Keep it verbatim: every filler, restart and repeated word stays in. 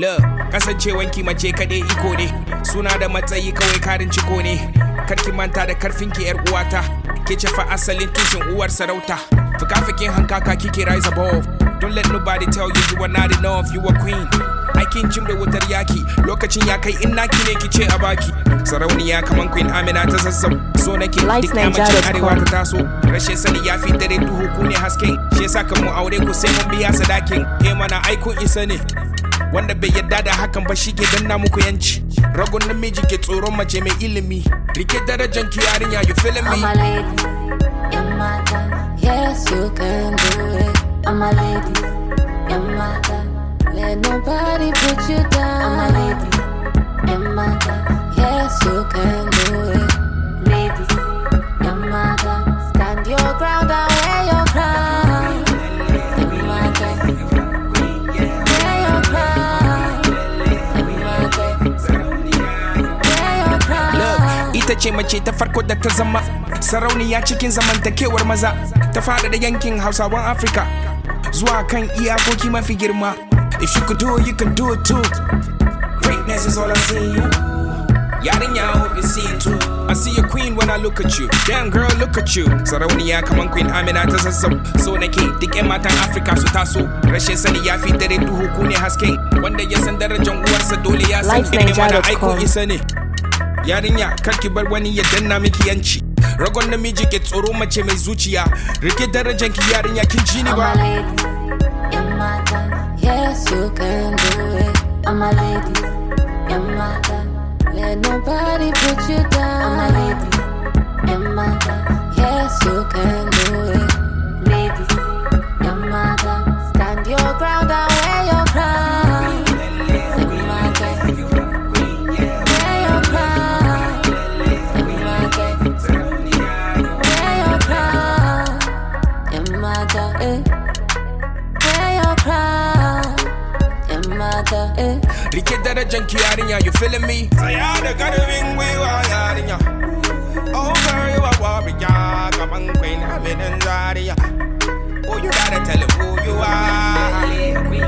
Look, kasancewanki mace kaɗai iko ne. Suna da matsayi kawai karin ciko ne. Karki manta da karfinki yar uwata. Ke ce fa asalin tushen uwar sarauta. Fukafikin hankaka kike rise above. Don't let nobody tell you you are not enough, you are queen. Aikin jim da wutar yaki, lokacin ya kai in naki ne kice a baki. Sarauniya kaman Queen Amina ta zazzau. So nake duk yamacin arewa ta taso. Rashin sani ya fi dare duhu ku ne hasken. Shi yasa kan mu aure ku sai mun biya sadakin. Eh mana aikun isa ne. Wanda bai yadda da hakan ba shi ke danna muku yanci. Ragon namiji ke tsoron mace mai ilimi. Rike darajan ki yarinya, you feeling me? I'm a lady, your mother. Yes, you can do it. I'm a lady, your mother. Let nobody put you down. I'm a lady, your mother. Yes, you can do it. Ladies, your mother. Stand your ground and wear your crown. Your mother. Wear your crown. Your mother. Wear your crown. Look, ita ce mace ta farko da ta zama sarauniya cikin zamantakewar maza. Ta fara da yankin Hausawan Afrika zuwa kan iyakoki mafi girma. If you could do it, you can do it too. Greatness is all I see in you. Yarinya, I hope you see it too. I see a queen when I look at you. Damn girl, look at you. Sarauniya kaman Queen Amina ta zazzau. So nake duk ƴan matan Afrika su taso. Rashin sani ya fi dare duhu ku ne hasken. Wanda ya san darajar uwarsa dole ya san ne mana aiko isa ne. Yarinya, kar ki bar wani ya danna miki yanci. Ragon namiji ke tsoro mace mai zuciya. Rike darajar ki yarinya kin ji ni ba. I'm a lady, your mother. Yes, you can do it. I'm a lady, your mother. Let nobody put you down. I'm a lady, your mother. Yes, you can do it. Ladies, your mother. Stand your ground and wear your crown. Your mother. Wear your crown. Your mother. Wear your crown. Your mother, eh. Wear your crown. Your mother, eh. Rike darajan ki yarinya, you feeling me? Saya da karfin gwiwa yarinya. Oh girl, you a warrior, kaman Queen Amina Zaria. Oh, you gotta tell him who you are.